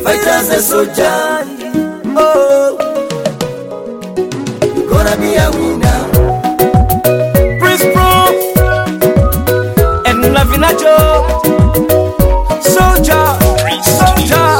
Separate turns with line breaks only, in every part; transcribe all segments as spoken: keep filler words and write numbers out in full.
fight as a soldier. Oh, you're gonna be a winner.
Prince Pro and Lavinacho, soldier, soldier.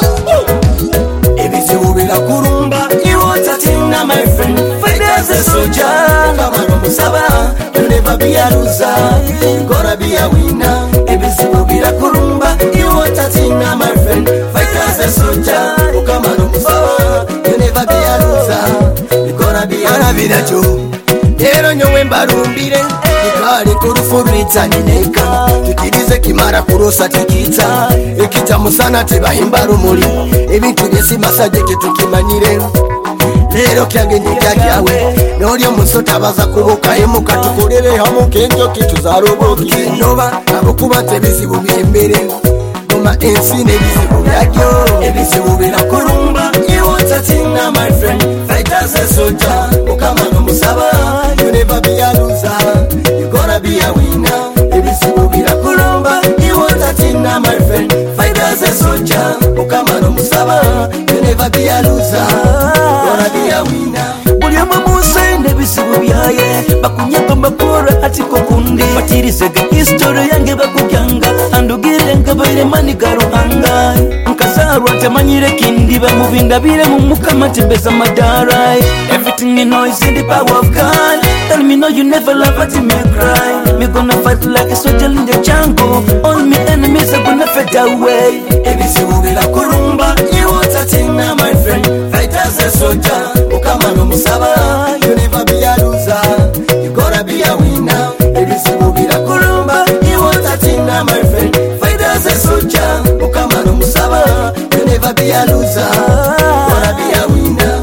Ebizibu bila kurumba, you tatina my friend. Fight as a soldier. Come on, Musaba, you'll never be a loser. You're gonna be a winner. Ebizibu bila kurumba, you tatina my friend. Fight as a soldier. Come on, Musaba, you'll never be a loser. You're gonna be a winner. Ero nyowe mbarumbire ikari kurufuritsa nineka tukirize kimara kurosa tikita ekita musana tebahimba rumuri ebintu byesi masajeke tukimanire lero kyange ndikyawe nolyo musota baza kubuka emuka tukolere hamu kenjo kituzaroboki noba abukuba tebizibu byembere noma ensi nebizibu byakyo ebizibu birakurumba iwotatina my friend fight as a soldier ukamano musaba. You never be a loser, you gonna be a winner. Ebisibu bila kurumba, you want a tina, my friend. Fight as a soldier, ukamano musaba. You never be a loser, you gonna be a winner.
Buliyama musende ebisibu byaye bakunyeka mbakora ati kokundi batirisega history yange bakukyanga andugire nkabaire mani garuhanga nkazarwa temanyire kindi bamubinda bire mu mukama tembeza madara. Everything you know is in the power of God. Tell me no you never love but you may cry. Me gonna fight like a soldier in the jungle. All me enemies are gonna fade away.
Ebisibu bila kurumba, you want a tina, my friend. Fight as a soldier, ukamano musaba. You never be a loser, you gonna be a winner. Ebisibu bila kurumba, you want a tina, my friend. Fight as a soldier, ukamano musaba. You never be a loser, you gonna be a winner.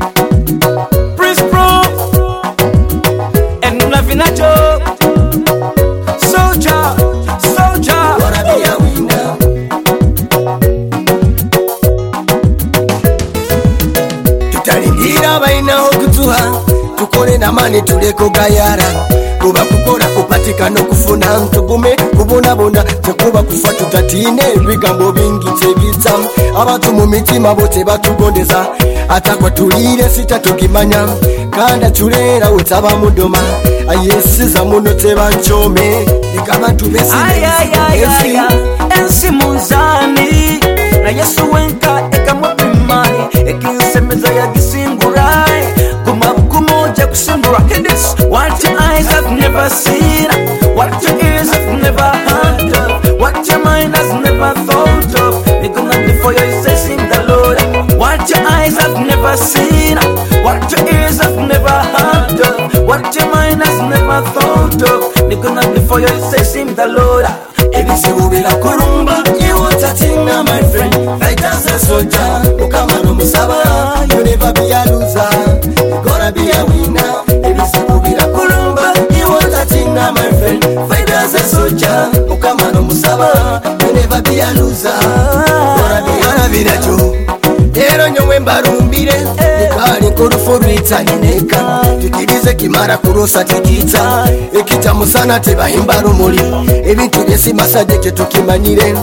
Prince Pro and Lavinacho, soldier, soldier.
Gonna be a winner. Tutalindira baina okutuha tukole na mani tuleko gayara kuba kukora kupatika no kufuna ntugume kubona bona tekuba kufa tutatine bigambo bingi tebita abantu mu mitima bote batugondeza atakwa tulire sita tukimanya kanda tulera wetaba mudoma ayesiza muno tebanchome ikabantu besi
ensi ensi munzani na Yesu wenka ekamwapimani ekinsemeza ya gisingurai kumabukumoja kusindura. This what your eyes have never seen, what your ears have never heard of, what your mind has never thought of. We gonna do for you, says in the Lord. What your eyes have never seen, what your ears have never heard of, what your mind has never thought of. We gonna do for you, says in the Lord.
Ebisibu bila kurumba, you want a tina, my friend. Fight as a soldier, ukamano musaba. You never be a loser, you gonna be a winner. Ebisibu bila kurumba, you want a tina, my friend. Fight as a soldier, ukamano musaba. You never be a loser, you gonna be a winner. Ero nyowe mbarumbire nikari kurufuritsa nineka tukirize kimara kurosa tikita ekita musana tebahimba rumuri ebintu byesi masajeke tukimanire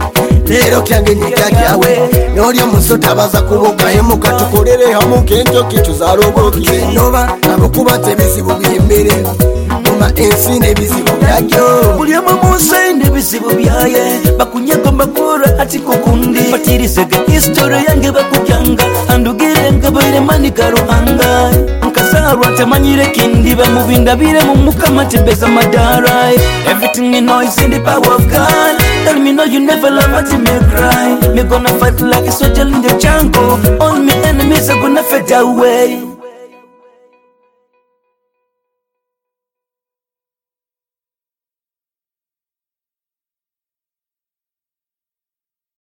lero kyange nikakyawe nolyo musota baza kuboka emuka tukolere hamu kenjo kituzaroboki noba abakuba tebizibu byembere noma ensi nebizibu byakyo
buliyama musende bizibu byaye bakunyeka mbakora ati kokundi batirisega history yange bakukyanga andugire nkabaire mani garuhanga nkazarwa temanyire kindi bamubinda bire mu mukama tembeza madara. Everything you know is in the power of God. Tell me no you never love but you may cry. Me gonna fight like a soldier in the jungle. All me enemies are gonna fade away.